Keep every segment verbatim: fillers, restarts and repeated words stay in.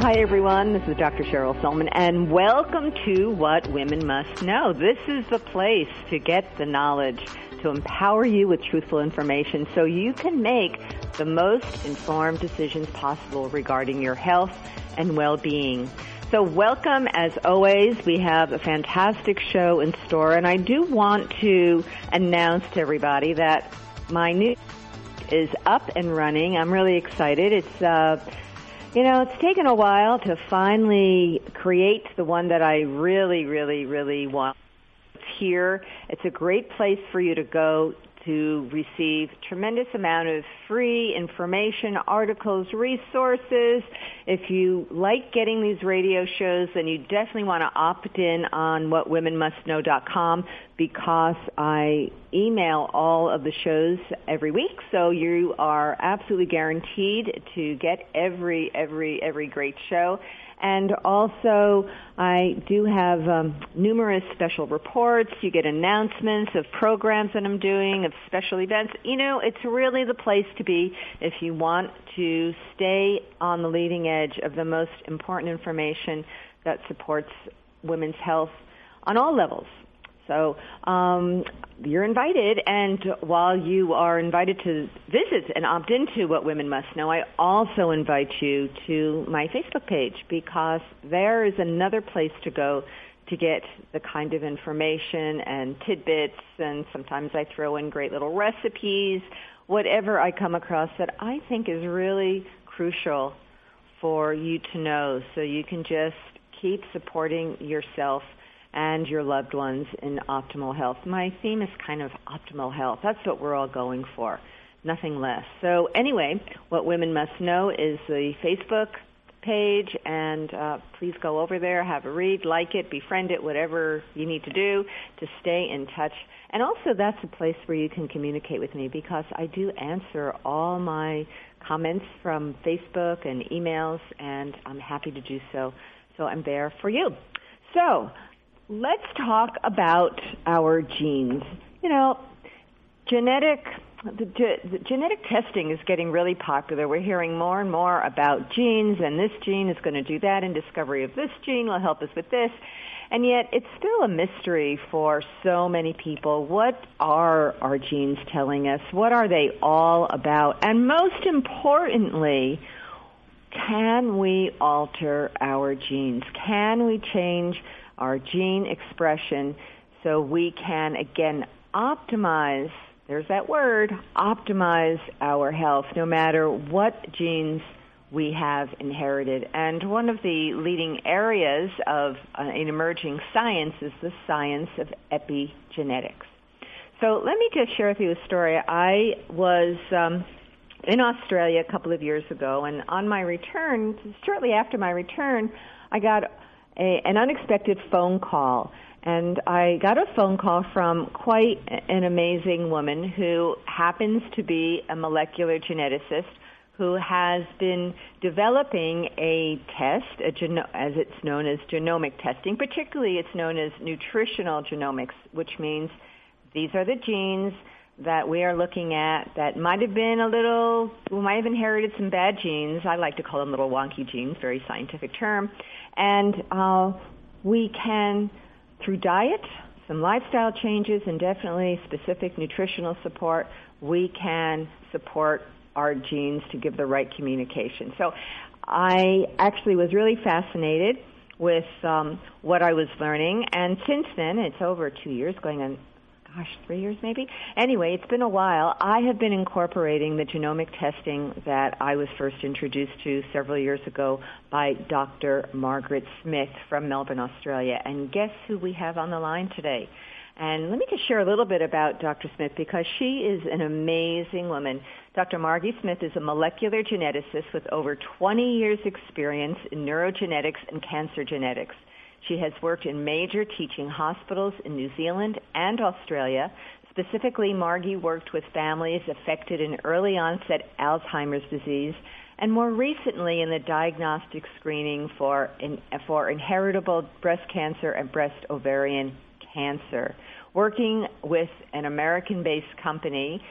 Hi, everyone. This is Doctor Cheryl Solomon, and welcome to What Women Must Know. This is the place to get the knowledge, to empower you with truthful information so you can make the most informed decisions possible regarding your health and well-being. So welcome, as always. We have a fantastic show in store, and I do want to announce to everybody that my new is up and running. I'm really excited. It's, uh, you know, it's taken a while to finally create the one that I really, really, really want. It's here. It's a great place for you to go to receive tremendous amount of free information, articles, resources. If you like getting these radio shows, then you definitely want to opt in on what women must know dot com because I email all of the shows every week. So you are absolutely guaranteed to get every, every, every great show. And also, I do have um, numerous special reports. You get announcements of programs that I'm doing, of special events. You know, it's really the place to be if you want to stay on the leading edge of the most important information that supports women's health on all levels. So um, you're invited, and while you are invited to visit and opt into What Women Must Know, I also invite you to my Facebook page because there is another place to go to get the kind of information and tidbits, and sometimes I throw in great little recipes, whatever I come across that I think is really crucial for you to know so you can just keep supporting yourself and your loved ones in optimal health. My theme is kind of optimal health. That's what we're all going for, nothing less. So anyway, What Women Must Know is the Facebook page, and uh, please go over there, have a read, like it, befriend it, whatever you need to do to stay in touch. And also that's a place where you can communicate with me because I do answer all my comments from Facebook and emails, and I'm happy to do so. So I'm there for you. So let's talk about our genes. You know, genetic the, the genetic testing is getting really popular. We're hearing more and more about genes, and this gene is going to do that, and discovery of this gene will help us with this. And yet it's still a mystery for so many people. What are our genes telling us? What are they all about? And most importantly, can we alter our genes? Can we change our gene expression so we can, again, optimize, there's that word, optimize our health no matter what genes we have inherited. And one of the leading areas of uh, an emerging science is the science of epigenetics. So let me just share with you a story. I was um, in Australia a couple of years ago, and on my return, shortly after my return, I got A, an unexpected phone call, and I got a phone call from quite an amazing woman who happens to be a molecular geneticist who has been developing a test, a geno- as it's known as genomic testing. Particularly, it's known as nutritional genomics, which means these are the genes that we are looking at that might have been a little, we might have inherited some bad genes. I like to call them little wonky genes, very scientific term. And uh, we can, through diet, some lifestyle changes, and definitely specific nutritional support, we can support our genes to give the right communication. So I actually was really fascinated with um, what I was learning. And since then, it's over two years, going on gosh, three years maybe? Anyway, it's been a while. I have been incorporating the genomic testing that I was first introduced to several years ago by Doctor Margaret Smith from Melbourne, Australia. And guess who we have on the line today? And let me just share a little bit about Doctor Smith because she is an amazing woman. Doctor Margie Smith is a molecular geneticist with over twenty years experience in neurogenetics and cancer genetics. She has worked in major teaching hospitals in New Zealand and Australia. Specifically, Margie worked with families affected in early onset Alzheimer's disease and more recently in the diagnostic screening for, in, for inheritable breast cancer and breast ovarian cancer. Working with an American-based company,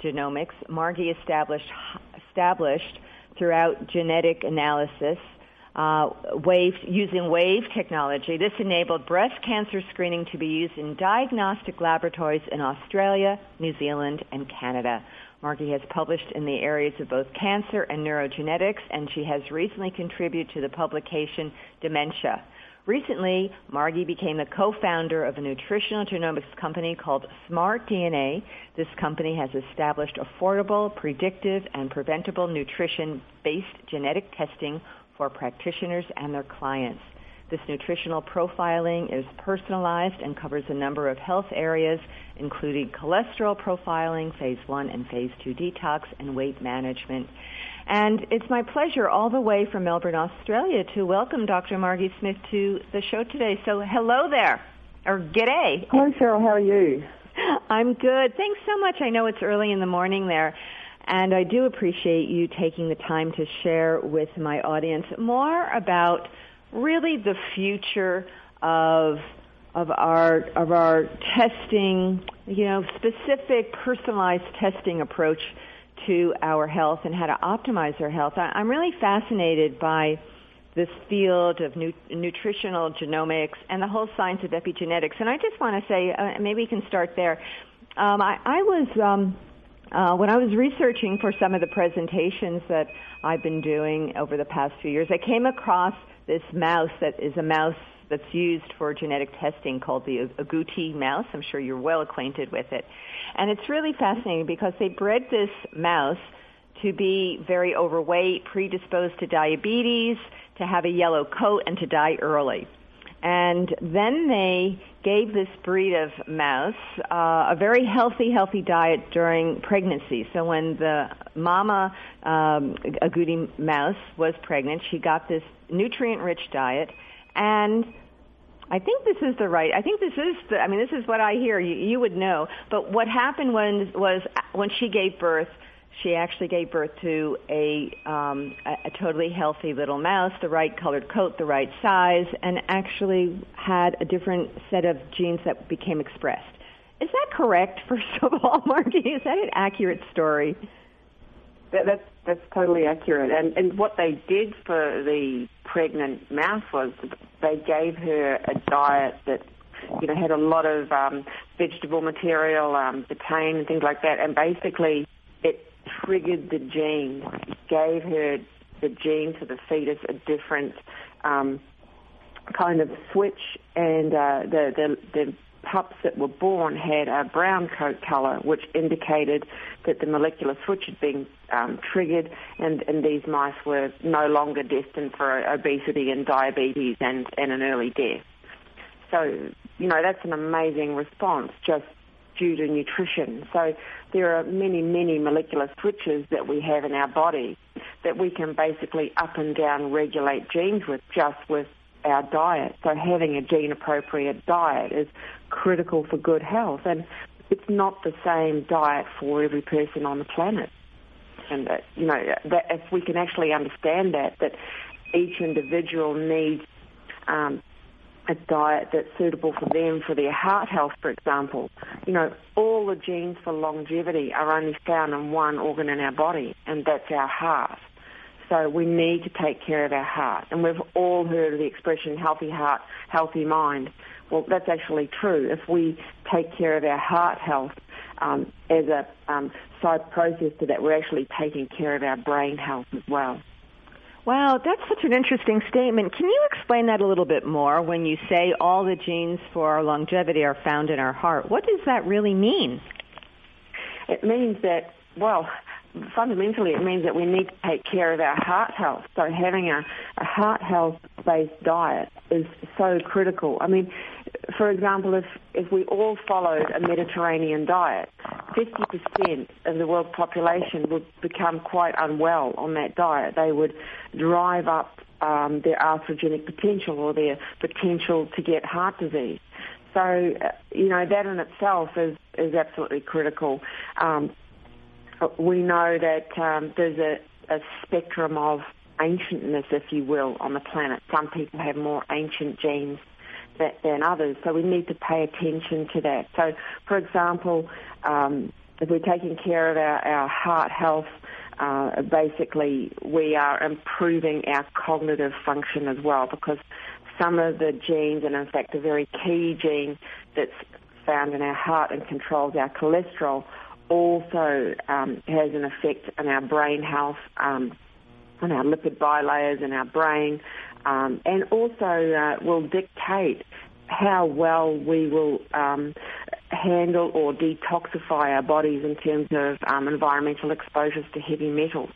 Transgenomics, Margie established, established throughout genetic analysis uh, wave, using WAVE technology. This enabled breast cancer screening to be used in diagnostic laboratories in Australia, New Zealand, and Canada. Margie has published in the areas of both cancer and neurogenetics, and she has recently contributed to the publication Dementia. Recently, Margie became the co-founder of a nutritional genomics company called Smart D N A. This company has established affordable, predictive, and preventable nutrition-based genetic testing for practitioners and their clients. This nutritional profiling is personalized and covers a number of health areas, including cholesterol profiling, phase one and phase two detox, and weight management. And it's my pleasure all the way from Melbourne, Australia, to welcome Doctor Margie Smith to the show today. So hello there, or g'day. Hello, Cheryl. How are you? I'm good. Thanks so much. I know it's early in the morning there, and I do appreciate you taking the time to share with my audience more about really the future of of our of our testing, you know, specific personalized testing approach to our health and how to optimize our health. I'm really fascinated by this field of nu- nutritional genomics and the whole science of epigenetics. And I just want to say, uh, maybe we can start there. Um, I, I was, um, uh, when I was researching for some of the presentations that I've been doing over the past few years, I came across this mouse that is a mouse that's used for genetic testing called the agouti mouse. I'm sure you're well acquainted with it. And it's really fascinating because they bred this mouse to be very overweight, predisposed to diabetes, to have a yellow coat, and to die early. And then they gave this breed of mouse uh, a very healthy, healthy diet during pregnancy. So when the mama um, agouti mouse was pregnant, she got this nutrient-rich diet. And I think this is the right, I think this is the, I mean, this is what I hear. You, you would know. But what happened when, was when she gave birth, she actually gave birth to a, um, a, a totally healthy little mouse, the right colored coat, the right size, and actually had a different set of genes that became expressed. Is that correct, first of all, Margie? Is that an accurate story? That, that's, that's totally accurate. And, and what they did for the pregnant mouse was they gave her a diet that, you know, had a lot of um, vegetable material, um, betaine and things like that, and basically it triggered the gene, gave her the gene for the fetus a different um, kind of switch, and uh, the, the, the pups that were born had a brown coat color, which indicated that the molecular switch had been um, triggered, and, and these mice were no longer destined for obesity and diabetes and, and an early death. So, you know, that's an amazing response just due to nutrition. So there are many, many molecular switches that we have in our body that we can basically up and down regulate genes with just with our diet. So having a gene-appropriate diet is critical for good health. And it's not the same diet for every person on the planet. And, uh, you know, that if we can actually understand that, that each individual needs um, a diet that's suitable for them, for their heart health, for example. You know, all the genes for longevity are only found in one organ in our body, and that's our heart. So we need to take care of our heart. And we've all heard of the expression healthy heart, healthy mind. Well, that's actually true. If we take care of our heart health um, as a um, side process to that, we're actually taking care of our brain health as well. Wow, that's such an interesting statement. Can you explain that a little bit more when you say all the genes for our longevity are found in our heart? What does that really mean? It means that, well, fundamentally it means that we need to take care of our heart health. So having a, a heart health-based diet is so critical. I mean, for example, if, if we all followed a Mediterranean diet, fifty percent of the world's population would become quite unwell on that diet. They would drive up um, their atherogenic potential or their potential to get heart disease. So, uh, you know, that in itself is, is absolutely critical. Um, we know that um, there's a, a spectrum of ancientness, if you will, on the planet. Some people have more ancient genes that, than others, so we need to pay attention to that. So, for example, um, if we're taking care of our, our heart health, uh, basically we are improving our cognitive function as well, because some of the genes, and in fact a very key gene that's found in our heart and controls our cholesterol, also um, has an effect on our brain health, um, on our lipid bilayers in our brain, um, and also uh, will dictate how well we will um, handle or detoxify our bodies in terms of um, environmental exposures to heavy metals.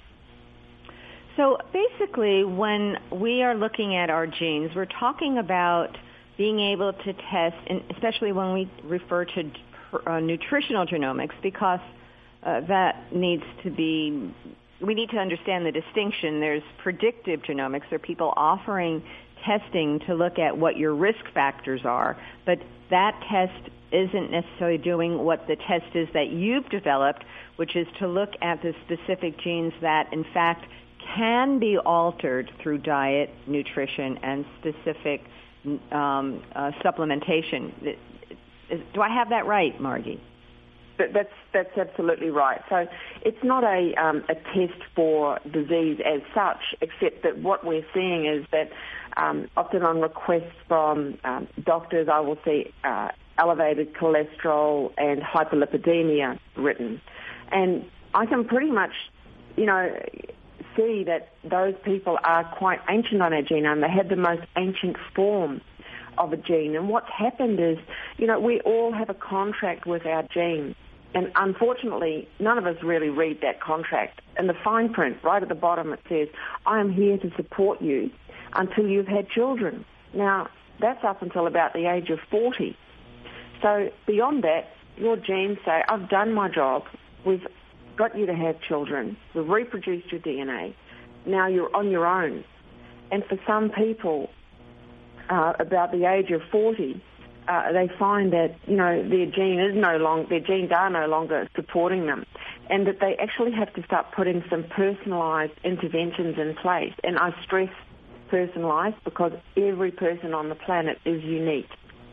So basically, when we are looking at our genes, we're talking about being able to test, and especially when we refer to uh, nutritional genomics, because uh, that needs to be, we need to understand the distinction. There's predictive genomics. There are people offering testing to look at what your risk factors are, but that test isn't necessarily doing what the test is that you've developed, which is to look at the specific genes that, in fact, can be altered through diet, nutrition, and specific um, uh, supplementation. Do I have that right, Margie? That's that's absolutely right. So it's not a um, a test for disease as such, except that what we're seeing is that um, often on requests from um, doctors, I will see uh, elevated cholesterol and hyperlipidemia written, and I can pretty much, you know, see that those people are quite ancient on our genome. They have the most ancient form of a gene. And what's happened is, you know, we all have a contract with our genes. And unfortunately, none of us really read that contract. In the fine print, right at the bottom, it says, I am here to support you until you've had children. Now, that's up until about the age of forty. So beyond that, your genes say, I've done my job. We've got you to have children. We've reproduced your D N A. Now you're on your own. And for some people, uh, about the age of forty, uh, they find that, you know, their gene is no long, their genes are no longer supporting them, and that they actually have to start putting some personalised interventions in place. And I stress personalised because every person on the planet is unique.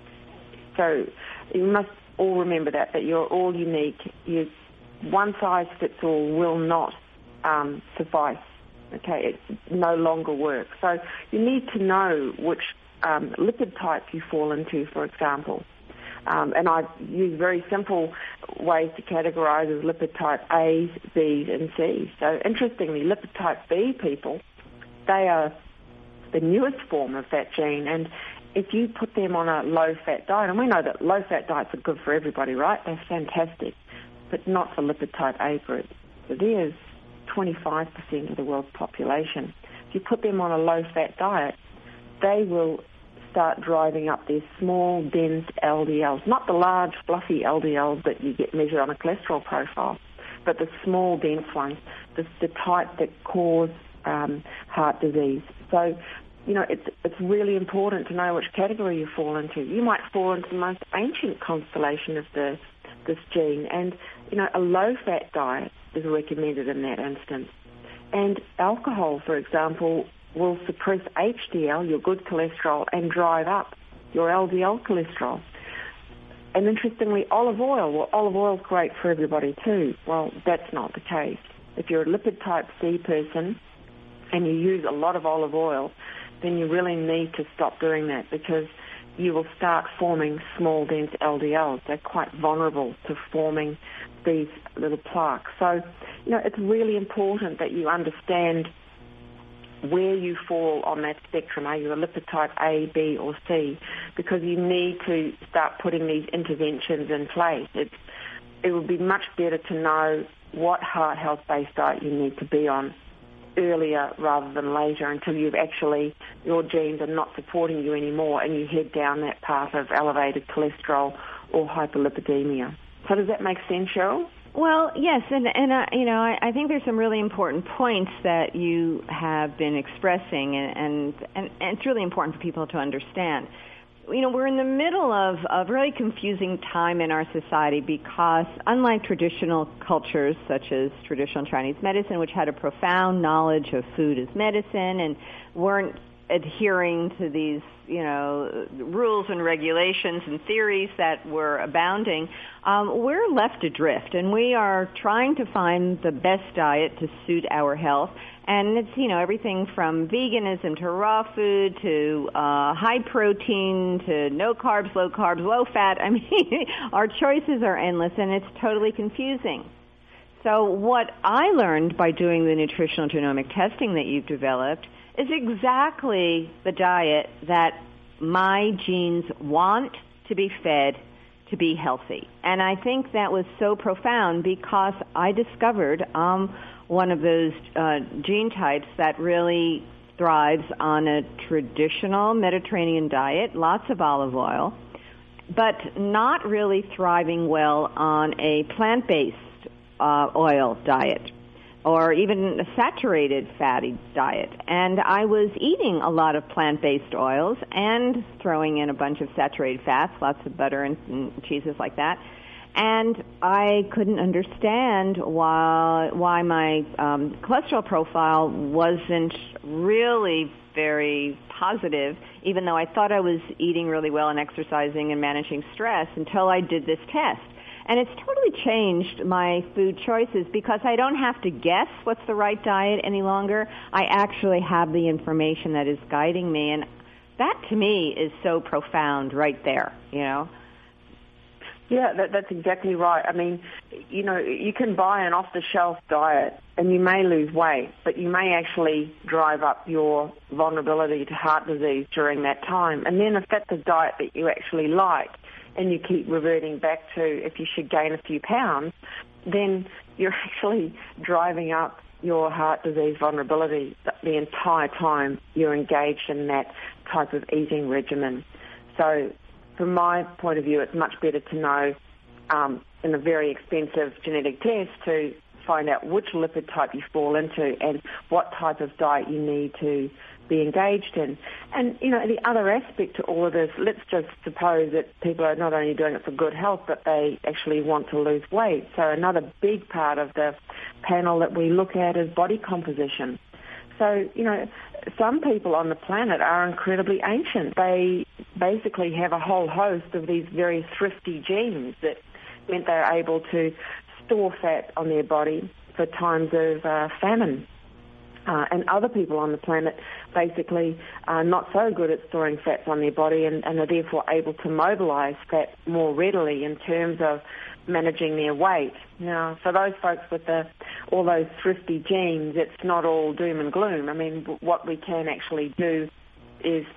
So you must all remember that, that you're all unique. You One size fits all will not um, suffice. Okay, it no longer works. So you need to know which um, lipid type you fall into, for example. Um, and I use very simple ways to categorize as lipid type A's, B's, and C's. So interestingly, lipid type B people, they are the newest form of that gene, and if you put them on a low-fat diet, and we know that low-fat diets are good for everybody, right? They're fantastic, but not for lipid type A group. So there's twenty-five percent of the world's population. If you put them on a low-fat diet, they will start driving up their small, dense L D Ls, not the large, fluffy L D Ls that you get measured on a cholesterol profile, but the small, dense ones, the, the type that cause um, heart disease. So, you know, it's it's really important to know which category you fall into. You might fall into the most ancient constellation of the this gene, and, you know, a low-fat diet is recommended in that instance. And alcohol, for example, will suppress H D L, your good cholesterol, and drive up your L D L cholesterol. And interestingly, olive oil, well, olive oil is great for everybody too. Well, that's not the case. If you're a lipid type C person and you use a lot of olive oil, then you really need to stop doing that, because you will start forming small, dense L D Ls. They're quite vulnerable to forming these little plaques. So, you know, it's really important that you understand where you fall on that spectrum. Are you a lipid type A, B, or C? Because you need to start putting these interventions in place. It's, it would be much better to know what heart health-based diet you need to be on earlier rather than later, until you've actually, your genes are not supporting you anymore and you head down that path of elevated cholesterol or hyperlipidemia. So does that make sense, Cheryl? Well, yes, and, and uh, you know, I, I think there's some really important points that you have been expressing, and, and, and, and it's really important for people to understand. You know, we're in the middle of a really confusing time in our society, because unlike traditional cultures such as traditional Chinese medicine, which had a profound knowledge of food as medicine and weren't adhering to these you know, rules and regulations and theories that were abounding, um, we're left adrift, and we are trying to find the best diet to suit our health. And it's, you know, everything from veganism to raw food to uh, high protein to no carbs, low carbs, low fat. I mean, our choices are endless, and it's totally confusing. So what I learned by doing the nutritional genomic testing that you've developed is exactly the diet that my genes want to be fed to be healthy. And I think that was so profound because I discovered um, one of those uh, gene types that really thrives on a traditional Mediterranean diet, lots of olive oil, but not really thriving well on a plant-based uh, oil diet or even a saturated fatty diet. And I was eating a lot of plant-based oils and throwing in a bunch of saturated fats, lots of butter and, and cheeses like that. And I couldn't understand why why my um, cholesterol profile wasn't really very positive, even though I thought I was eating really well and exercising and managing stress until I did this test. And it's totally changed my food choices because I don't have to guess what's the right diet any longer. I actually have the information that is guiding me, and that to me is so profound right there, you know. Yeah, that, that's exactly right. I mean, you know, you can buy an off-the-shelf diet and you may lose weight, but you may actually drive up your vulnerability to heart disease during that time. And then if that's a diet that you actually like and you keep reverting back to if you should gain a few pounds, then you're actually driving up your heart disease vulnerability the entire time you're engaged in that type of eating regimen. So from my point of view, it's much better to know um, in a very expensive genetic test to find out which lipid type you fall into and what type of diet you need to be engaged in. And, you know, the other aspect to all of this, let's just suppose that people are not only doing it for good health, but they actually want to lose weight. So another big part of the panel that we look at is body composition. So, you know, some people on the planet are incredibly ancient. They basically have a whole host of these very thrifty genes that meant they're able to store fat on their body for times of uh, famine. Uh, and other people on the planet basically are not so good at storing fats on their body and, and are therefore able to mobilize fat more readily in terms of managing their weight. Now, for those folks with the, all those thrifty genes, it's not all doom and gloom. I mean, what we can actually do is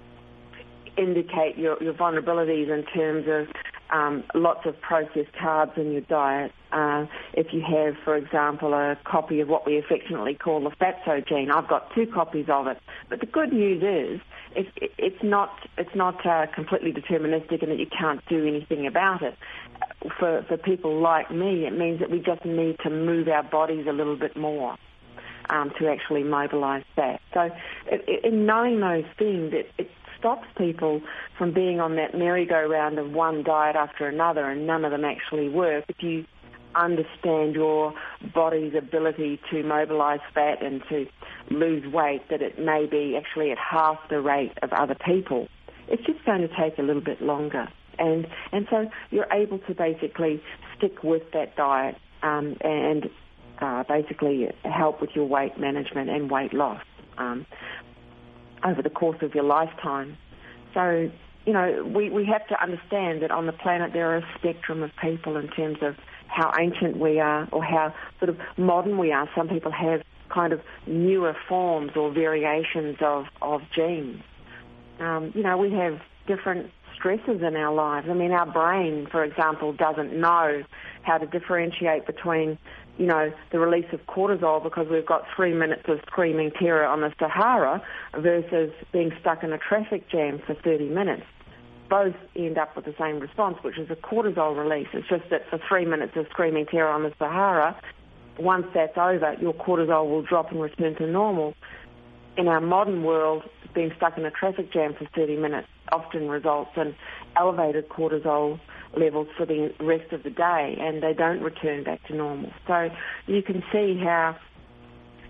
indicate your, your vulnerabilities in terms of um, lots of processed carbs in your diet. Uh, if you have, for example, a copy of what we affectionately call the fatso gene, I've got two copies of it. But the good news is it, it's not it's not uh, completely deterministic and that you can't do anything about it. For, for people like me, it means that we just need to move our bodies a little bit more um, to actually mobilize that. So it, in knowing those things, it, it stops people from being on that merry-go-round of one diet after another and none of them actually work. If you understand your body's ability to mobilize fat and to lose weight, that it may be actually at half the rate of other people, it's just going to take a little bit longer. And and so you're able to basically stick with that diet um, and uh, basically help with your weight management and weight loss um, over the course of your lifetime. So, you know, we, we have to understand that on the planet there are a spectrum of people in terms of how ancient we are or how sort of modern we are. Some people have kind of newer forms or variations of, of genes. Um, you know, we have different stresses in our lives. I mean, our brain, for example, doesn't know how to differentiate between, you know, the release of cortisol because we've got three minutes of screaming terror on the Sahara versus being stuck in a traffic jam for thirty minutes. Both end up with the same response, which is a cortisol release. It's just that for three minutes of screaming terror on the Sahara, once that's over, your cortisol will drop and return to normal. In our modern world, being stuck in a traffic jam for thirty minutes often results in elevated cortisol levels for the rest of the day, and they don't return back to normal. So you can see how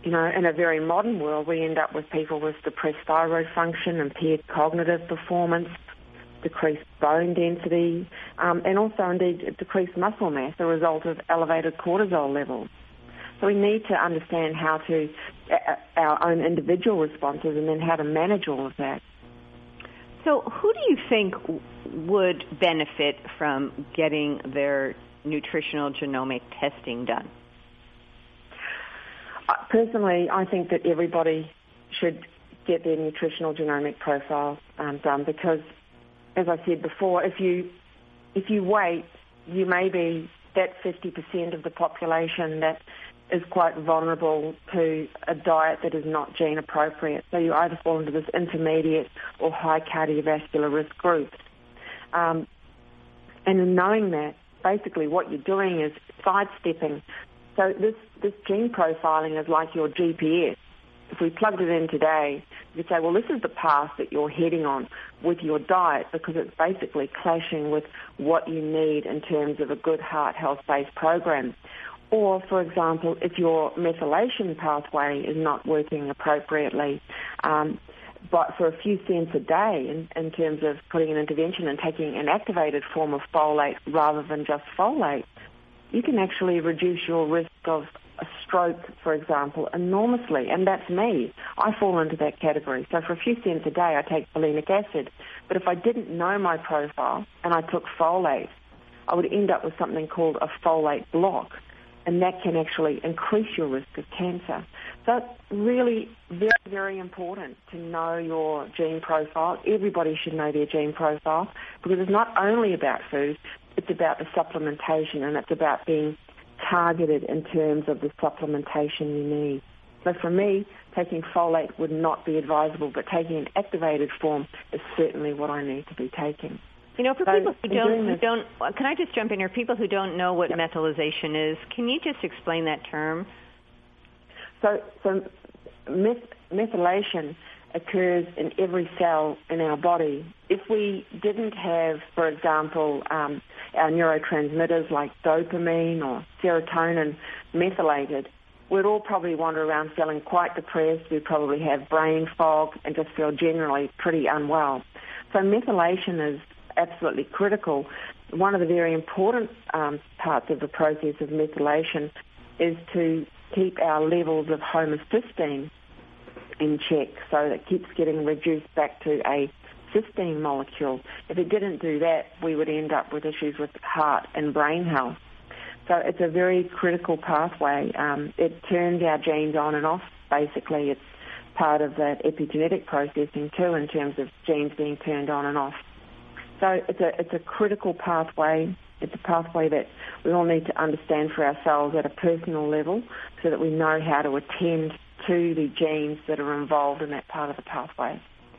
you know, in a very modern world, we end up with people with depressed thyroid function, impaired cognitive performance, decreased bone density, um, and also indeed decreased muscle mass as a result of elevated cortisol levels. So we need to understand how to, uh, our own individual responses and then how to manage all of that. So who do you think would benefit from getting their nutritional genomic testing done? Uh, personally, I think that everybody should get their nutritional genomic profile um, done because, as I said before, if you if you wait, you may be that fifty percent of the population that is quite vulnerable to a diet that is not gene appropriate. So you either fall into this intermediate or high cardiovascular risk groups. Um, and in knowing that, basically what you're doing is sidestepping. So this, this gene profiling is like your G P S. If we plugged it in today, you'd say, well, this is the path that you're heading on with your diet because it's basically clashing with what you need in terms of a good heart health-based program. Or, for example, if your methylation pathway is not working appropriately, um, but for a few cents a day in, in terms of putting an intervention and taking an activated form of folate rather than just folate, you can actually reduce your risk of a stroke, for example, enormously. And that's me. I fall into that category. So for a few cents a day, I take folinic acid. But if I didn't know my profile and I took folate, I would end up with something called a folate block. And that can actually increase your risk of cancer. So it's really very, very important to know your gene profile. Everybody should know their gene profile because it's not only about food, it's about the supplementation and it's about being targeted in terms of the supplementation you need. So for me, taking folate would not be advisable, but taking an activated form is certainly what I need to be taking. You know, for so people who don't, who this, don't, can I just jump in here? People who don't know what yep. methylation is, can you just explain that term? So, so meth- methylation occurs in every cell in our body. If we didn't have, for example, um, our neurotransmitters like dopamine or serotonin methylated, we'd all probably wander around feeling quite depressed. We'd probably have brain fog and just feel generally pretty unwell. So methylation is absolutely critical. One of the very important um, parts of the process of methylation is to keep our levels of homocysteine in check, so that it keeps getting reduced back to a cysteine molecule. If it didn't do that, we would end up with issues with heart and brain health. So it's a very critical pathway. Um, it turns our genes on and off. Basically, it's part of that epigenetic processing too, in terms of genes being turned on and off. So it's a it's a critical pathway. It's a pathway that we all need to understand for ourselves at a personal level so that we know how to attend to the genes that are involved in that part of the pathway.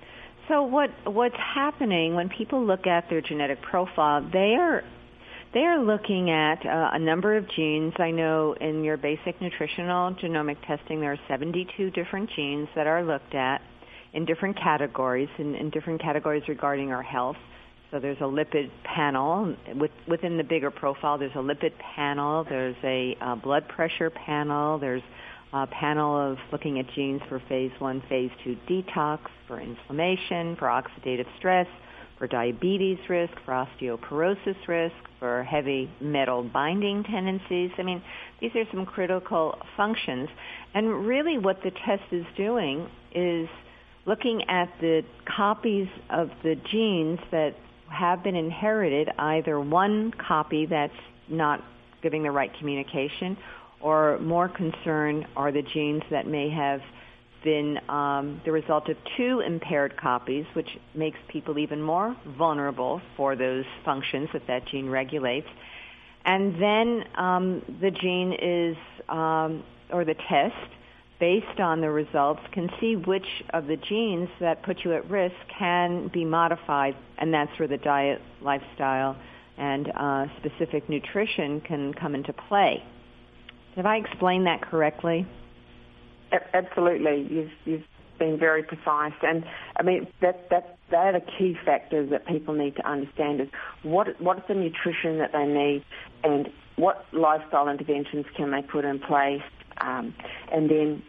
So what what's happening when people look at their genetic profile, they are they are looking at uh, a number of genes. I know in your basic nutritional genomic testing there are seventy-two different genes that are looked at in different categories, in, in different categories regarding our health. So there's a lipid panel. With, within the bigger profile, there's a lipid panel. There's a uh, blood pressure panel. There's a panel of looking at genes for phase one, phase two detox, for inflammation, for oxidative stress, for diabetes risk, for osteoporosis risk, for heavy metal binding tendencies. I mean, these are some critical functions. And really what the test is doing is looking at the copies of the genes that have been inherited, either one copy that's not giving the right communication, or more concern are the genes that may have been um, the result of two impaired copies, which makes people even more vulnerable for those functions that that gene regulates. And then um, the gene is, um, or the test, based on the results, can see which of the genes that put you at risk can be modified, and that's where the diet, lifestyle, and uh, specific nutrition can come into play. Have I explained that correctly? Absolutely. You've, you've been very precise. And, I mean, that, that, they're the key factors that people need to understand is what what is the nutrition that they need and what lifestyle interventions can they put in place. Um, and then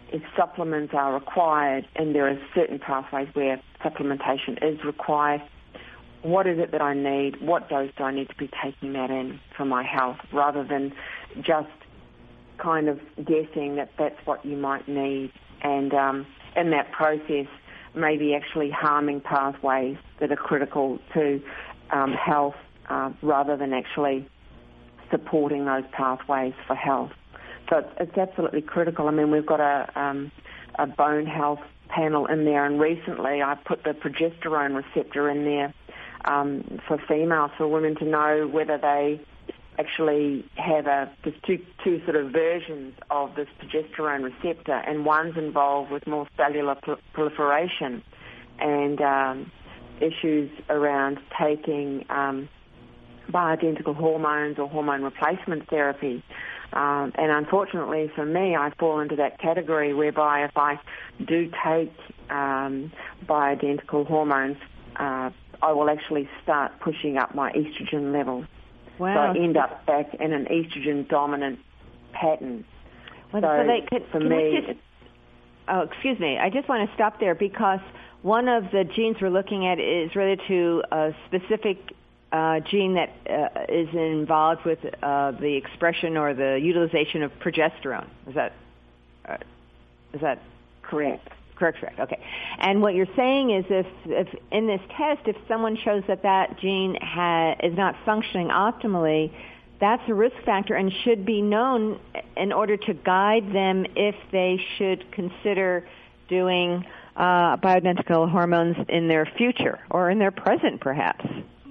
if supplements are required, and there are certain pathways where supplementation is required, what is it that I need? What dose do I need to be taking that in for my health, rather than just kind of guessing that that's what you might need, and um, in that process maybe actually harming pathways that are critical to um, health uh, rather than actually supporting those pathways for health. So it's, it's absolutely critical. I mean, we've got a, um, a bone health panel in there, and recently I put the progesterone receptor in there um, for females, for women to know whether they actually have a, there's two, two sort of versions of this progesterone receptor, and one's involved with more cellular pl- proliferation and um, issues around taking um, bioidentical hormones or hormone replacement therapy. Um, and unfortunately for me, I fall into that category whereby if I do take um, bioidentical hormones, uh, I will actually start pushing up my estrogen levels. Wow. So I end up back in an estrogen-dominant pattern. Well, so so they could, for can me... I just, oh, excuse me. I just want to stop there because one of the genes we're looking at is related to a specific uh, gene that uh, is involved with uh, the expression or the utilization of progesterone. Is that uh, is that correct? Correct, correct. Okay. And what you're saying is if, if in this test, if someone shows that that gene ha- is not functioning optimally, that's a risk factor and should be known in order to guide them if they should consider doing uh, bioidentical hormones in their future or in their present, perhaps.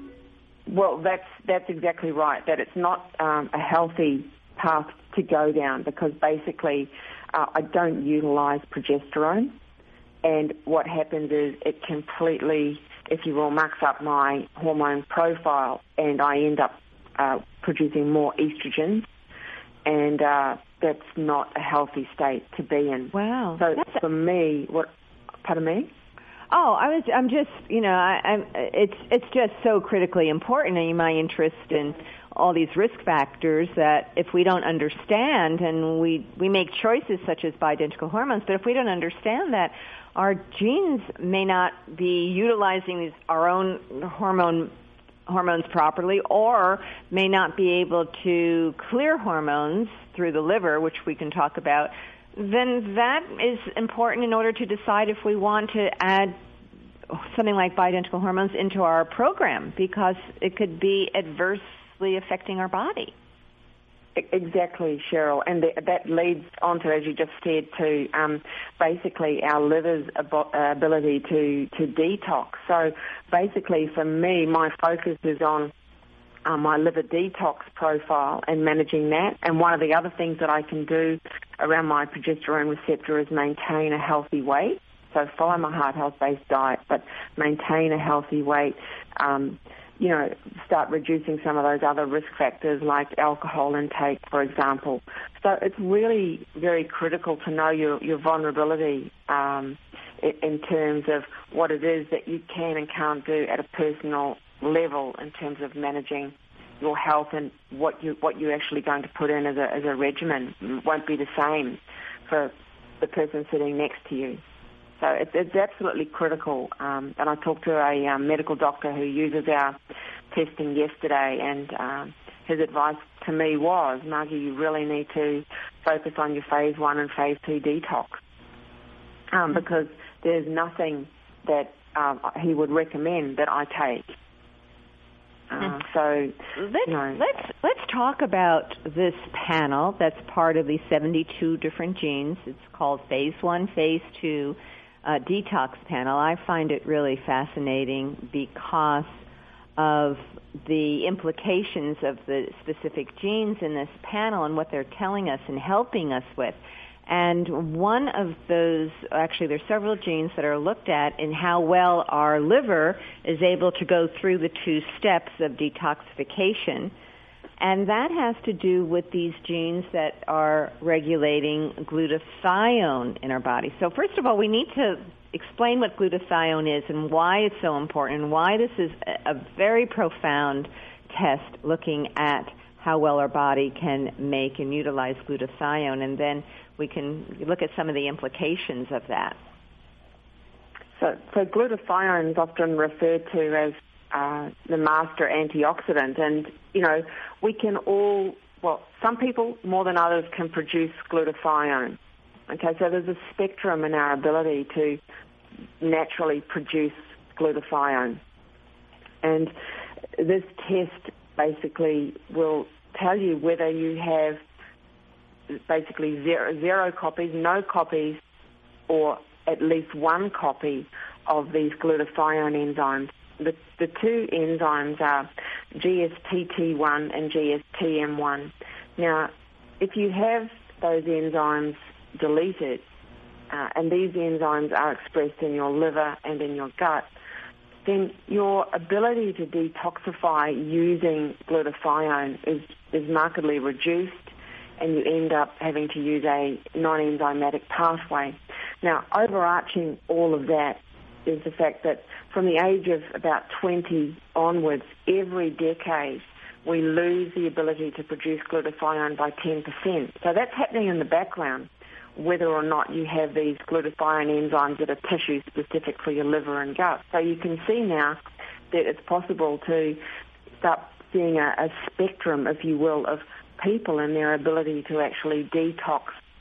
Well, that's that's exactly right, that it's not um, a healthy path to go down, because basically uh, I don't utilize progesterone. And what happens is it completely, if you will, mucks up my hormone profile, and I end up uh, producing more estrogen, and uh, that's not a healthy state to be in. Wow. So that's for me, what? Pardon me? Oh, I was. I'm just. You know, I, I'm. It's. It's just so critically important in my interest in all these risk factors that if we don't understand, and we we make choices such as bioidentical hormones, but if we don't understand that our genes may not be utilizing these, our own hormone hormones properly, or may not be able to clear hormones through the liver, which we can talk about, then that is important in order to decide if we want to add something like bioidentical hormones into our program, because it could be adversely affecting our body. Exactly, Cheryl, and th- that leads on to, as you just said, to um, basically our liver's ab- ability to, to detox. So basically for me, my focus is on uh, my liver detox profile and managing that. And one of the other things that I can do around my progesterone receptor is maintain a healthy weight. So follow my heart health-based diet, but maintain a healthy weight. Um, you know, start reducing some of those other risk factors like alcohol intake, for example. So it's really very critical to know your, your vulnerability um, in, in terms of what it is that you can and can't do at a personal level in terms of managing your health, and what, you, what you're actually going to put in as a, as a regimen won't be the same for the person sitting next to you. So it's, it's absolutely critical. Um, and I talked to a um, medical doctor who uses our testing yesterday, and um, his advice to me was, Margie, you really need to focus on your phase one and phase two detox, um, because there's nothing that um, he would recommend that I take. Uh, so let's, you know. let's let's talk about this panel that's part of these seventy-two different genes. It's called phase one, phase two. Uh, detox panel. I find it really fascinating because of the implications of the specific genes in this panel and what they're telling us and helping us with. And one of those, actually there's several genes that are looked at in how well our liver is able to go through the two steps of detoxification. And that has to do with these genes that are regulating glutathione in our body. So first of all, we need to explain what glutathione is and why it's so important, and why this is a very profound test looking at how well our body can make and utilize glutathione, and then we can look at some of the implications of that. So, so glutathione is often referred to as uh, the master antioxidant, and, you know, we can all, well, some people more than others can produce glutathione. Okay, so there's a spectrum in our ability to naturally produce glutathione. And this test basically will tell you whether you have basically zero, zero copies, no copies, or at least one copy of these glutathione enzymes. The, the two enzymes are G S T T one and G S T M one. Now, if you have those enzymes deleted, uh, and these enzymes are expressed in your liver and in your gut, then your ability to detoxify using glutathione is, is markedly reduced, and you end up having to use a non-enzymatic pathway. Now, overarching all of that is the fact that from the age of about twenty onwards, every decade, we lose the ability to produce glutathione by ten percent. So that's happening in the background, whether or not you have these glutathione enzymes that are tissue specific for your liver and gut. So you can see now that it's possible to start seeing a, a spectrum, if you will, of people and their ability to actually detox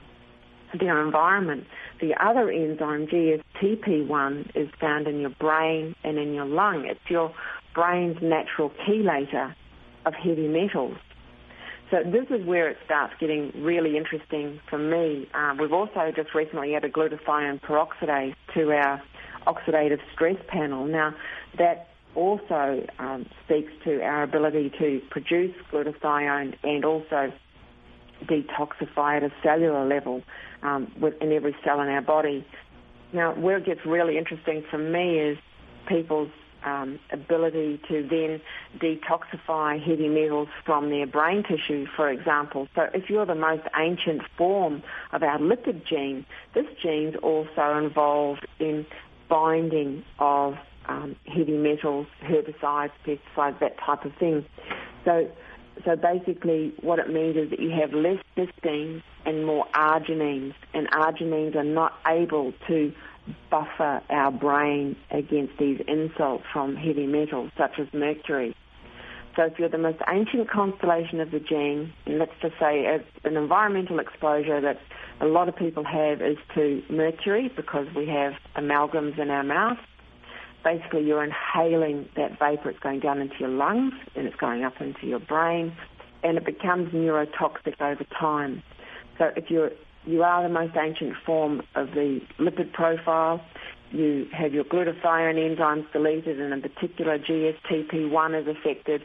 their environment. The other enzyme, G S T P one, is found in your brain and in your lung. It's your brain's natural chelator of heavy metals. So this is where it starts getting really interesting for me. Um, we've also just recently added glutathione peroxidase to our oxidative stress panel. Now, that also um, speaks to our ability to produce glutathione and also detoxify at a cellular level um, within every cell in our body. Now, where it gets really interesting for me is people's Um, ability to then detoxify heavy metals from their brain tissue, for example. So if you're the most ancient form of our lipid gene, this gene's also involved in binding of um, heavy metals, herbicides, pesticides, that type of thing. So so basically what it means is that you have less cysteines and more arginines, and arginines are not able to buffer our brain against these insults from heavy metals such as mercury. So if you're the most ancient constellation of the gene, and let's just say an environmental exposure that a lot of people have is to mercury because we have amalgams in our mouth, basically you're inhaling that vapor. It's going down into your lungs and it's going up into your brain, and it becomes neurotoxic over time. So if you're You are the most ancient form of the lipid profile. You have your glutathione enzymes deleted, and in particular G S T P one is affected.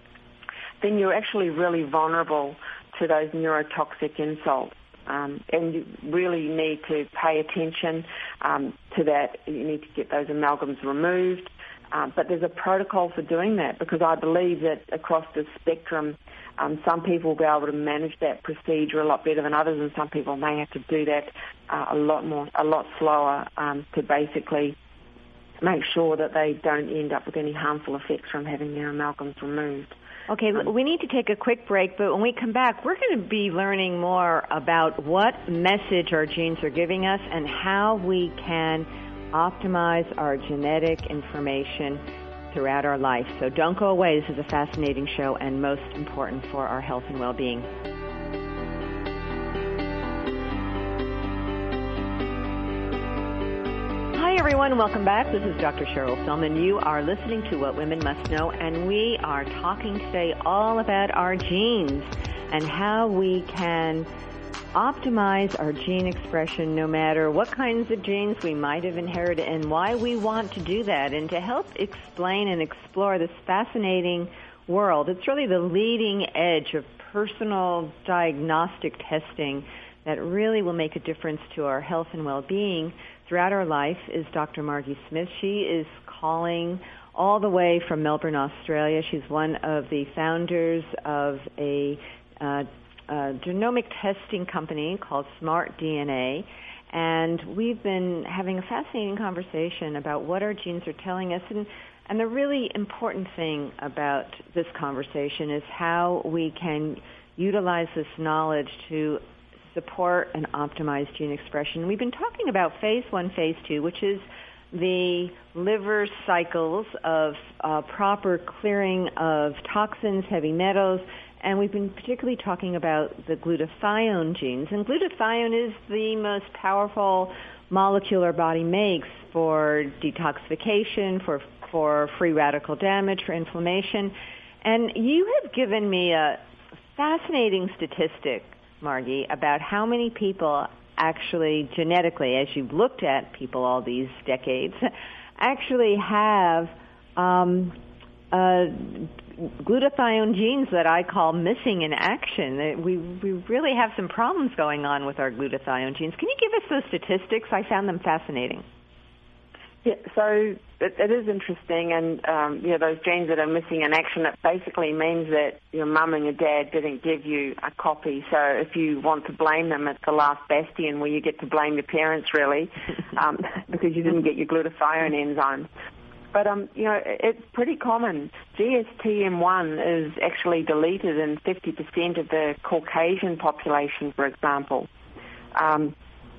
Then you're actually really vulnerable to those neurotoxic insults. Um, and you really need to pay attention um, to that. You need to get those amalgams removed. Um, but there's a protocol for doing that, because I believe that across the spectrum, Um, some people will be able to manage that procedure a lot better than others, and some people may have to do that uh, a lot more, a lot slower um, to basically make sure that they don't end up with any harmful effects from having their amalgams removed. Okay, um, we need to take a quick break, but when we come back, we're going to be learning more about what message our genes are giving us and how we can optimize our genetic information throughout our life. So don't go away. This is a fascinating show and most important for our health and well-being. Hi, everyone. Welcome back. This is Doctor Cheryl Solomon. You are listening to What Women Must Know, and we are talking today all about our genes and how we can optimize our gene expression no matter what kinds of genes we might have inherited, and why we want to do that. And to help explain and explore this fascinating world, it's really the leading edge of personal diagnostic testing that really will make a difference to our health and well-being throughout our life, is Doctor Margie Smith. She is calling all the way from Melbourne, Australia. She's one of the founders of a uh, a genomic testing company called Smart D N A, and we've been having a fascinating conversation about what our genes are telling us. And And the really important thing about this conversation is how we can utilize this knowledge to support and optimize gene expression. We've been talking about phase one, phase two, which is the liver cycles of uh, proper clearing of toxins, heavy metals, and we've been particularly talking about the glutathione genes. And glutathione is the most powerful molecule our body makes for detoxification, for for free radical damage, for inflammation. And you have given me a fascinating statistic, Margie, about how many people actually genetically, as you've looked at people all these decades, actually have um, uh, glutathione genes that I call missing in action. We, we really have some problems going on with our glutathione genes. Can you give us those statistics? I found them fascinating. Yeah, so it, it is interesting, and um, yeah, those genes that are missing in action, it basically means that your mum and your dad didn't give you a copy. So if you want to blame them, it's the last bastion where you get to blame your parents, really, um, because you didn't get your glutathione enzyme. But um, you know, it's pretty common. G S T M one is actually deleted in fifty percent of the Caucasian population, for example. Um,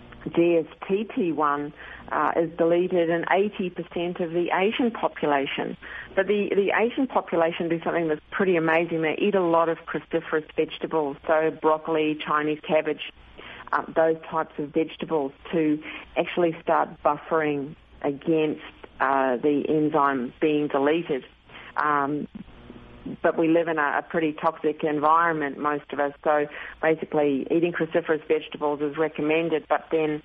G S T T one uh, is deleted in eighty percent of the Asian population. But the, the Asian population do something that's pretty amazing. They eat a lot of cruciferous vegetables, so broccoli, Chinese cabbage, uh, those types of vegetables, to actually start buffering against uh, the enzyme being deleted. Um, but we live in a, a pretty toxic environment, most of us, so basically eating cruciferous vegetables is recommended, but then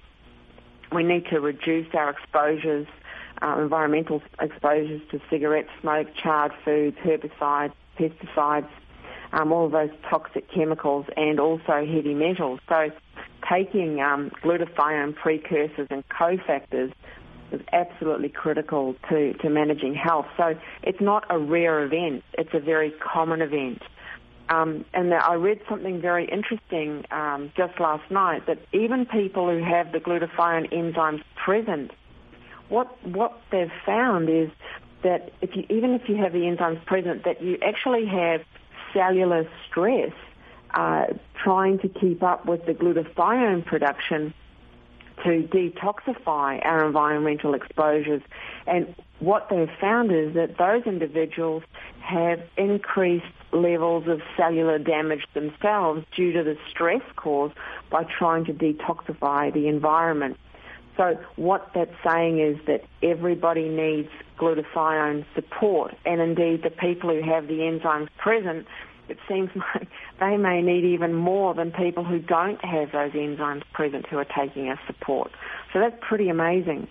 we need to reduce our exposures, uh, environmental exposures to cigarette smoke, charred foods, herbicides, pesticides, um, all of those toxic chemicals, and also heavy metals. So taking um, glutathione precursors and cofactors is absolutely critical to, to managing health. So it's not a rare event. It's a very common event. Um, and I read something very interesting um, just last night, that even people who have the glutathione enzymes present, what what they've found is that if you, even if you have the enzymes present, that you actually have cellular stress uh, trying to keep up with the glutathione production to detoxify our environmental exposures. And what they've found is that those individuals have increased levels of cellular damage themselves due to the stress caused by trying to detoxify the environment. So what that's saying is that everybody needs glutathione support, and indeed the people who have the enzymes present, it seems like they may need even more than people who don't have those enzymes present who are taking our support. So that's pretty amazing.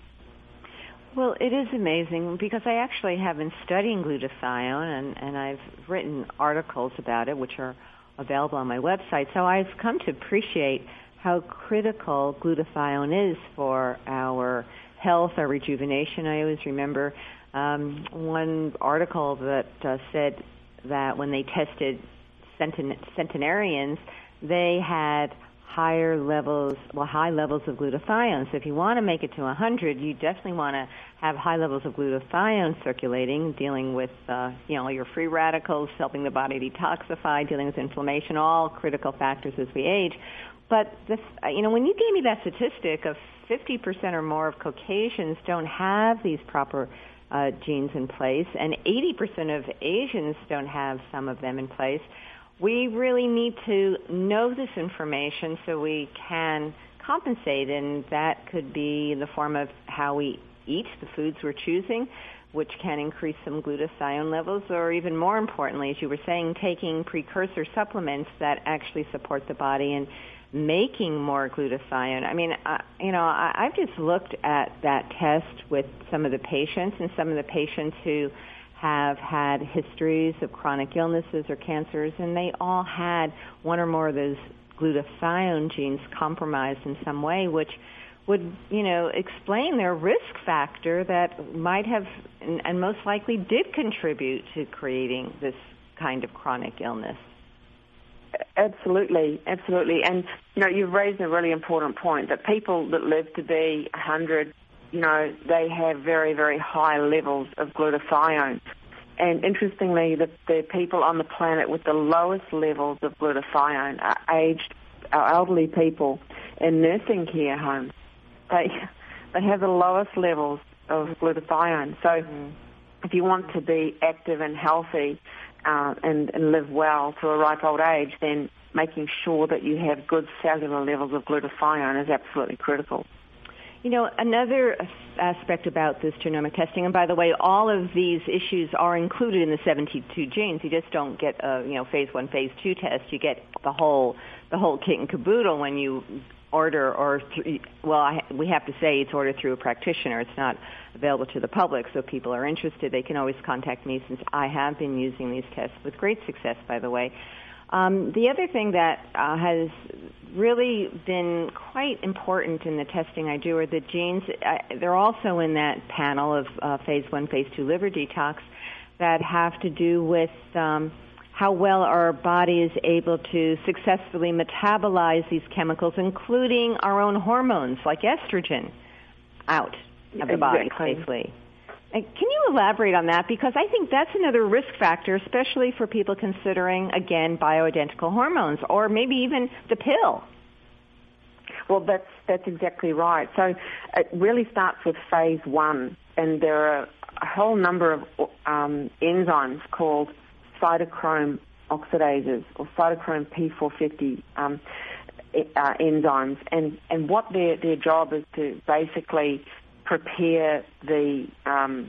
Well, it is amazing because I actually have been studying glutathione, and, and I've written articles about it, which are available on my website. So I've come to appreciate how critical glutathione is for our health, our rejuvenation. I always remember um, one article that uh, said that when they tested centen- centenarians, they had higher levels, well, high levels of glutathione. So if you want to make it to one hundred, you definitely want to have high levels of glutathione circulating, dealing with, uh, you know, your free radicals, helping the body detoxify, dealing with inflammation, all critical factors as we age. But, this, you know, when you gave me that statistic of fifty percent or more of Caucasians don't have these proper uh, genes in place, and eighty percent of Asians don't have some of them in place, we really need to know this information so we can compensate, and that could be in the form of how we eat, the foods we're choosing, which can increase some glutathione levels, or even more importantly, as you were saying, taking precursor supplements that actually support the body and making more glutathione. I mean, uh, you know, I, I've just looked at that test with some of the patients, and some of the patients who have had histories of chronic illnesses or cancers, and they all had one or more of those glutathione genes compromised in some way, which would, you know, explain their risk factor that might have and, and most likely did contribute to creating this kind of chronic illness. Absolutely, absolutely. And, you know, you've raised a really important point, that people that live to be one hundred, you know, they have very, very high levels of glutathione. And interestingly, the, the people on the planet with the lowest levels of glutathione are aged, are elderly people in nursing care homes. They they have the lowest levels of glutathione. So mm. if you want to be active and healthy uh, and, and live well to a ripe old age, then making sure that you have good cellular levels of glutathione is absolutely critical. You know, another aspect about this genomic testing, and by the way, all of these issues are included in the seventy-two genes. You just don't get a, you know, phase one, phase two test. You get the whole, the whole kit and caboodle when you order, or th- well, I, we have to say it's ordered through a practitioner. It's not available to the public, so if people are interested, they can always contact me, since I have been using these tests with great success, by the way. Um, the other thing that uh, has really been quite important in the testing I do are the genes. Uh, they're also in that panel of uh, phase one, phase two liver detox that have to do with um, how well our body is able to successfully metabolize these chemicals, including our own hormones like estrogen, out of the body, exactly. safely. Can you elaborate on that? Because I think that's another risk factor, especially for people considering, again, bioidentical hormones, or maybe even the pill. Well, that's that's exactly right. So it really starts with phase one, and there are a whole number of um, enzymes called cytochrome oxidases, or cytochrome P four fifty um, uh, enzymes, and, and what their, their job is to basically prepare the um,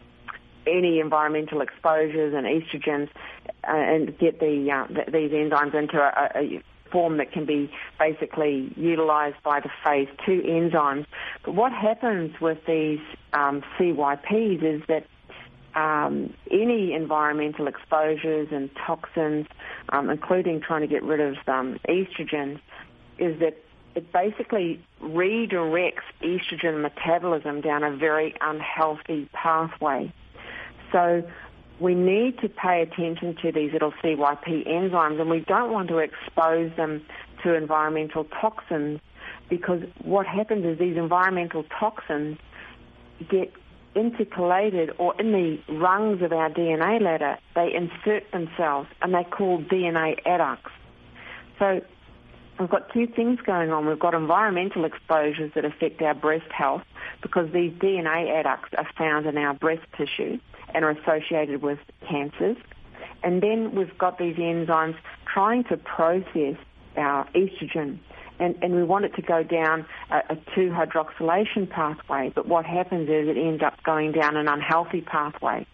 any environmental exposures and estrogens uh, and get the, uh, the these enzymes into a, a form that can be basically utilized by the phase two enzymes. But what happens with these um, C Y Ps is that um, any environmental exposures and toxins, um, including trying to get rid of um, estrogens, is that it basically redirects estrogen metabolism down a very unhealthy pathway. So we need to pay attention to these little C Y P enzymes, and we don't want to expose them to environmental toxins, because what happens is these environmental toxins get intercalated, or in the rungs of our D N A ladder, they insert themselves, and they're called D N A adducts. So we've got two things going on. We've got environmental exposures that affect our breast health, because these D N A adducts are found in our breast tissue and are associated with cancers. And then we've got these enzymes trying to process our estrogen, and, and we want it to go down a, a two hydroxylation pathway, but what happens is it ends up going down an unhealthy pathway.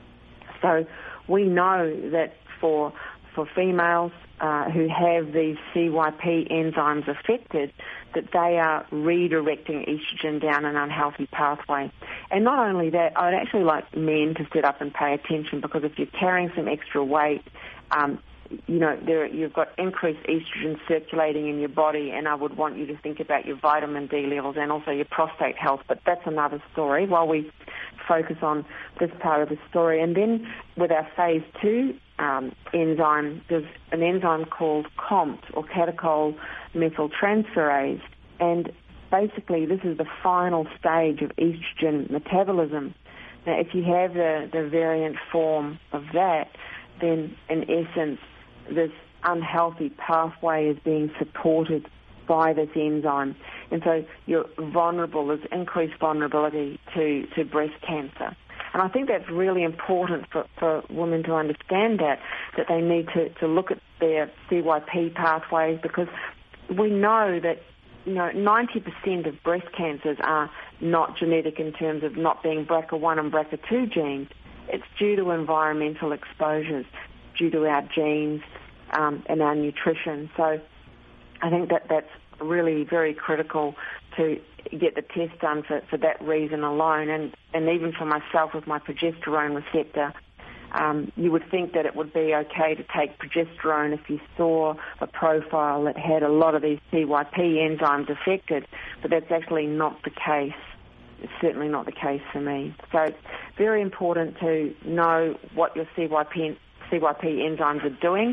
So we know that for for females uh, who have these C Y P enzymes affected, that they are redirecting estrogen down an unhealthy pathway. And not only that, I'd actually like men to sit up and pay attention, because if you're carrying some extra weight, um, you know, there, you've got increased estrogen circulating in your body, and I would want you to think about your vitamin D levels and also your prostate health, but that's another story while we focus on this part of the story. And then with our phase two um, enzyme, there's an enzyme called C O M T, or catechol methyltransferase, and basically this is the final stage of estrogen metabolism. Now, if you have the, the variant form of that, then in essence, this unhealthy pathway is being supported by this enzyme. And so you're vulnerable, there's increased vulnerability to, to breast cancer. And I think that's really important for, for women to understand that, that they need to, to look at their C Y P pathways, because we know that, you know, ninety percent of breast cancers are not genetic in terms of not being B R C A one and B R C A two genes. It's due to environmental exposures, due to our genes um, and our nutrition. So I think that that's really very critical to get the test done for, for that reason alone. And, and even for myself with my progesterone receptor, um, you would think that it would be okay to take progesterone if you saw a profile that had a lot of these C Y P enzymes affected, but that's actually not the case. It's certainly not the case for me. So it's very important to know what your C Y P, C Y P enzymes are doing,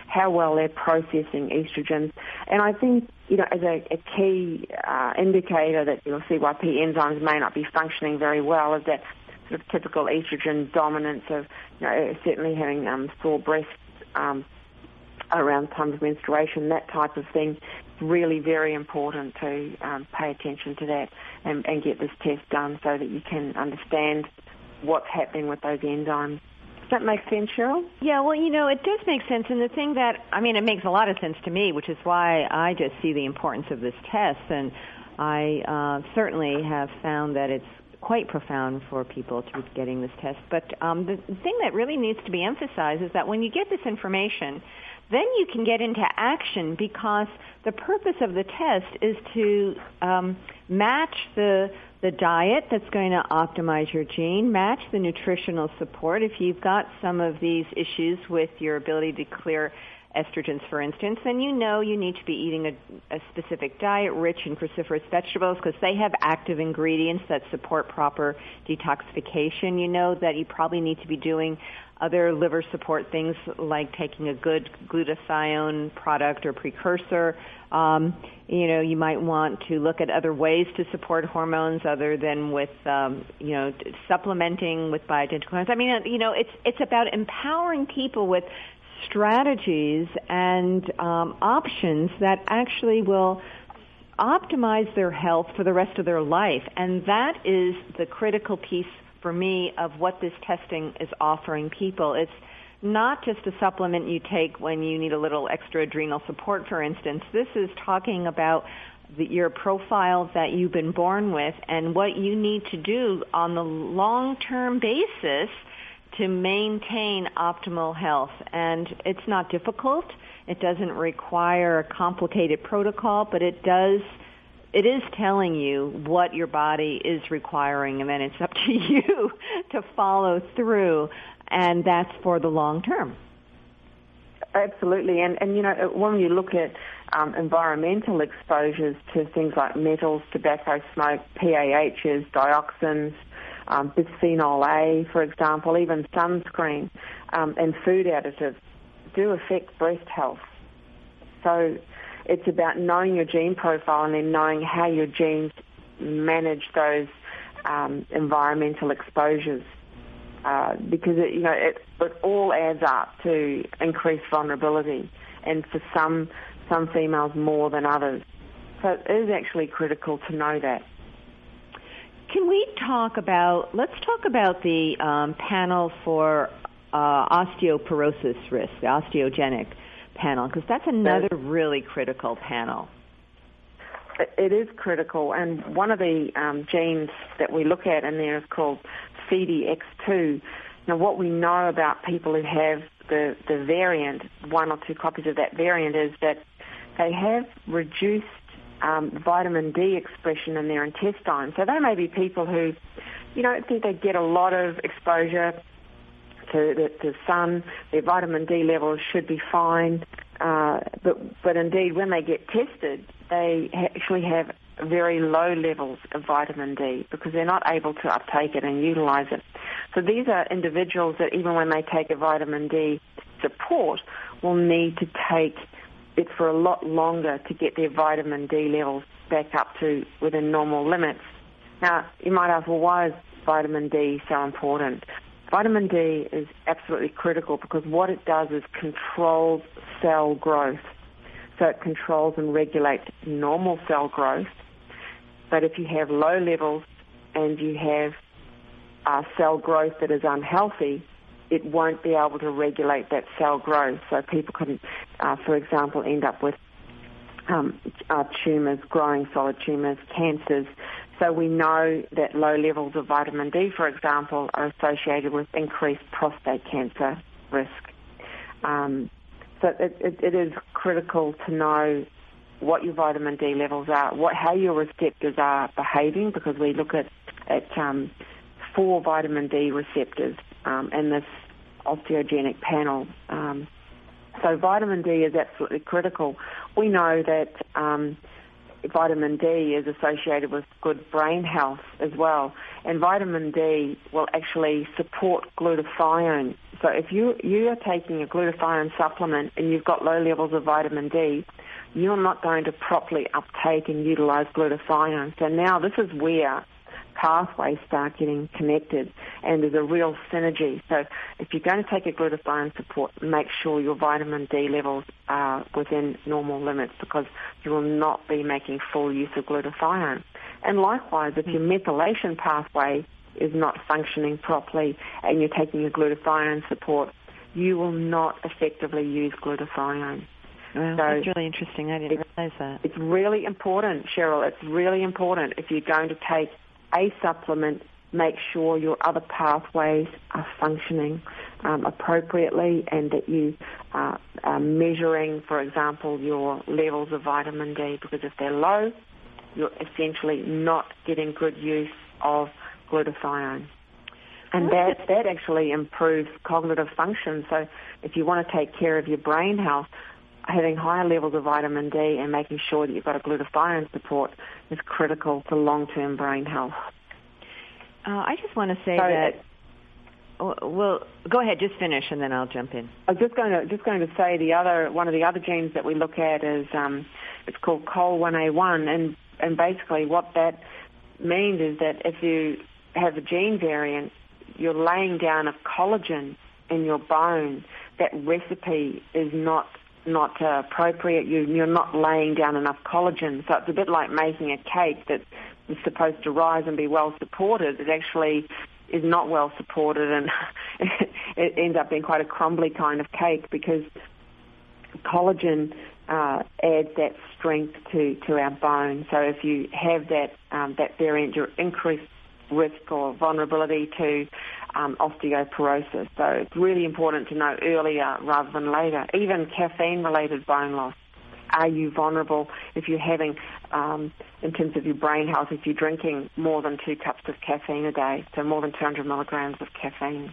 how well they're processing estrogens. And I think, you know, as a, a key uh, indicator that your C Y P enzymes may not be functioning very well is that sort of typical estrogen dominance of, you know, certainly having um, sore breasts um, around time of menstruation, that type of thing. Really very important to um, pay attention to that and, and get this test done so that you can understand what's happening with those enzymes. Does that make sense, Cheryl? Yeah, well, you know, it does make sense. And the thing that, I mean, it makes a lot of sense to me, which is why I just see the importance of this test. And I uh, certainly have found that it's quite profound for people to be getting this test. But um, the thing that really needs to be emphasized is that when you get this information, then you can get into action, because the purpose of the test is to um, match the the diet that's going to optimize your gene, match the nutritional support. If you've got some of these issues with your ability to clear estrogens, for instance, then you know you need to be eating a, a specific diet rich in cruciferous vegetables, because they have active ingredients that support proper detoxification. You know that you probably need to be doing other liver support things like taking a good glutathione product or precursor. Um, you know, you might want to look at other ways to support hormones other than with, um, you know, supplementing with bioidentical hormones. I mean, you know, it's it's about empowering people with strategies and um, options that actually will optimize their health for the rest of their life. And that is the critical piece for me of what this testing is offering people. It's not just a supplement you take when you need a little extra adrenal support, for instance. This is talking about the, your profile that you've been born with and what you need to do on the long-term basis to maintain optimal health. And it's not difficult. It doesn't require a complicated protocol, but it does It is telling you what your body is requiring, and then it's up to you to follow through, and that's for the long term. Absolutely, and, and you know, when you look at um, environmental exposures to things like metals, tobacco smoke, P A Hs, dioxins, um, bisphenol A, for example, even sunscreen um, and food additives do affect breast health. So it's about knowing your gene profile and then knowing how your genes manage those um, environmental exposures, uh, because it, you know it, it all adds up to increased vulnerability, and for some some females more than others. So it is actually critical to know that. Can we talk about? Let's talk about the um, panel for uh, osteoporosis risk, the osteogenic panel, because that's another really critical panel. It is critical, and one of the um, genes that we look at in there is called C D X two. Now, what we know about people who have the, the variant, one or two copies of that variant, is that they have reduced um, vitamin D expression in their intestines. So they may be people who, you know, think they get a lot of exposure to the, the sun, their vitamin D levels should be fine, uh, but but indeed when they get tested, they ha- actually have very low levels of vitamin D because they're not able to uptake it and utilize it. So these are individuals that even when they take a vitamin D support will need to take it for a lot longer to get their vitamin D levels back up to within normal limits. Now, you might ask, well, why is vitamin D so important? Vitamin D is absolutely critical because what it does is controls cell growth. So it controls and regulates normal cell growth. But if you have low levels and you have uh, cell growth that is unhealthy, it won't be able to regulate that cell growth. So people can, uh, for example, end up with um, uh, tumours, growing solid tumours, cancers. So we know that low levels of vitamin D, for example, are associated with increased prostate cancer risk. Um, so it, it, it is critical to know what your vitamin D levels are, what how your receptors are behaving, because we look at, at um, four vitamin D receptors um, in this osteogenic panel. Um, so vitamin D is absolutely critical. We know that um, vitamin D is associated with good brain health as well. And vitamin D will actually support glutathione. So if you, you are taking a glutathione supplement and you've got low levels of vitamin D, you're not going to properly uptake and utilize glutathione. So now this is where pathways start getting connected, and there's a real synergy. So if you're going to take a glutathione support, make sure your vitamin D levels are within normal limits, because you will not be making full use of glutathione. And likewise, if your methylation pathway is not functioning properly and you're taking a glutathione support, you will not effectively use glutathione. Well, so that's really interesting. I didn't realize that. It's really important, Cheryl. It's really important. If you're going to take a supplement, make sure your other pathways are functioning um, appropriately, and that you uh, are measuring, for example, your levels of vitamin D, because if they're low, you're essentially not getting good use of glutathione. And that, that actually improves cognitive function. So if you want to take care of your brain health, having higher levels of vitamin D and making sure that you've got a glutathione support is critical to long-term brain health. Uh, I just want to say so, that. Uh, well, go ahead, just finish, and then I'll jump in. I was just going to just going to say the other one of the other genes that we look at is um, it's called C O L one A one, and and basically what that means is that if you have a gene variant, you're laying down a collagen in your bone. That recipe is not not uh, appropriate. You, you're not laying down enough collagen. So it's a bit like making a cake that is supposed to rise and be well supported. It actually is not well supported, and it ends up being quite a crumbly kind of cake, because collagen uh, adds that strength to, to our bone. So if you have that um, that variant, you're increased risk or vulnerability to um, osteoporosis. So it's really important to know earlier rather than later. Even caffeine-related bone loss. Are you vulnerable if you're having, um, in terms of your brain health, if you're drinking more than two cups of caffeine a day, so more than two hundred milligrams of caffeine?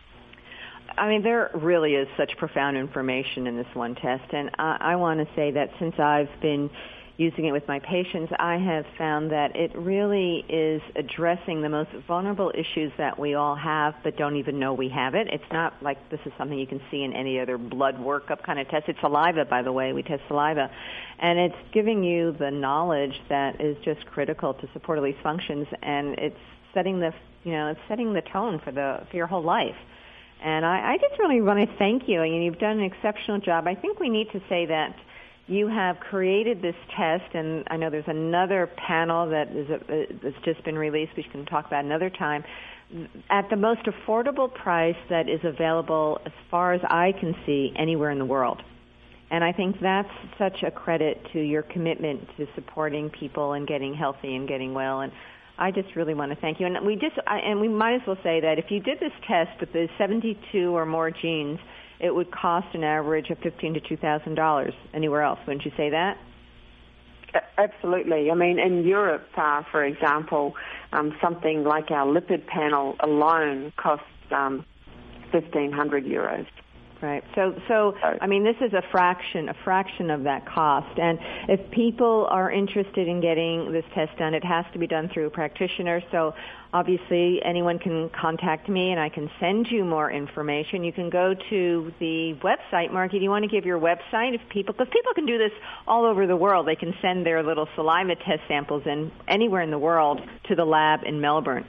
I mean, there really is such profound information in this one test, and I, I want to say that since I've been using it with my patients, I have found that it really is addressing the most vulnerable issues that we all have but don't even know we have it. It's not like this is something you can see in any other blood workup kind of test. It's saliva, by the way. We test saliva. And it's giving you the knowledge that is just critical to support all these functions, and it's setting the, you know, it's setting the tone for the for your whole life. And I, I just really want to thank you. I mean, you've done an exceptional job. I think we need to say that you have created this test, and I know there's another panel that is a, that's just been released, which we can talk about another time, at the most affordable price that is available, as far as I can see, anywhere in the world. And I think that's such a credit to your commitment to supporting people and getting healthy and getting well. And I just really want to thank you. And we just, I, and we might as well say that if you did this test with the seventy-two or more genes, it would cost an average of fifteen to two thousand dollars anywhere else. Wouldn't you say that? Absolutely. I mean, in Europe, uh, for example, um, something like our lipid panel alone costs um, fifteen hundred euros. Right. So, so I mean, this is a fraction, a fraction of that cost. And if people are interested in getting this test done, it has to be done through a practitioner. So, obviously, anyone can contact me, and I can send you more information. You can go to the website. Margie, do you want to give your website? If people, because people can do this all over the world. They can send their little saliva test samples in anywhere in the world to the lab in Melbourne.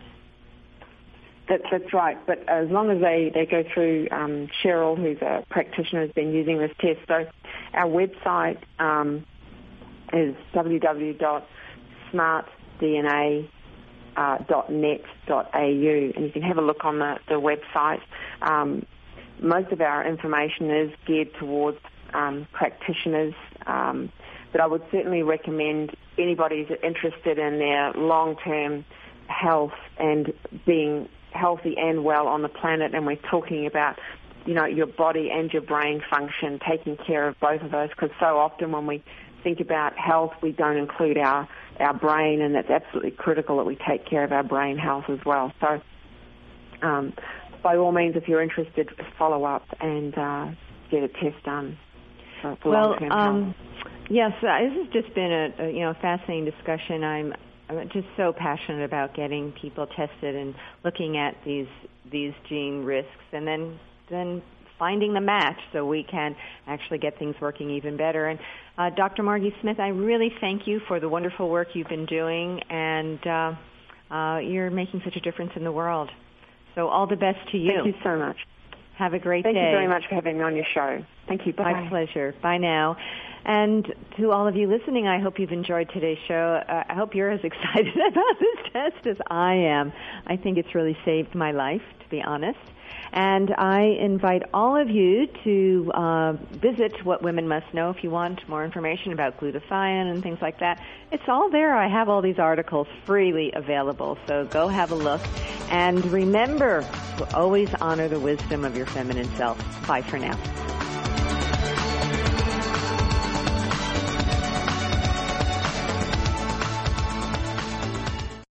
That, that's right, but as long as they, they go through um, Cheryl, who's a practitioner, has been using this test. So our website um, is w w w dot smart d n a dot net dot a u, and you can have a look on the, the website. Um, most of our information is geared towards um, practitioners, um, but I would certainly recommend anybody who's interested in their long-term health and being healthy and well on the planet, and we're talking about, you know, your body and your brain function, taking care of both of those, because so often when we think about health, we don't include our, our brain, and that's absolutely critical that we take care of our brain health as well. So um, by all means, if you're interested, follow up and uh, get a test done. For, for well, long-term um, health. Yes, uh, this has just been a, a you know fascinating discussion. I'm I'm just so passionate about getting people tested and looking at these these gene risks, and then then finding the match so we can actually get things working even better. And uh, Doctor Margie Smith, I really thank you for the wonderful work you've been doing, and uh, uh, you're making such a difference in the world. So all the best to you. Thank you so much. Have a great Thank day. Thank you very much for having me on your show. Thank you. Bye. My pleasure. Bye now. And to all of you listening, I hope you've enjoyed today's show. Uh, I hope you're as excited about this test as I am. I think it's really saved my life, to be honest. And I invite all of you to uh, visit What Women Must Know if you want more information about glutathione and things like that. It's all there. I have all these articles freely available, so go have a look. And remember to always honor the wisdom of your feminine self. Bye for now.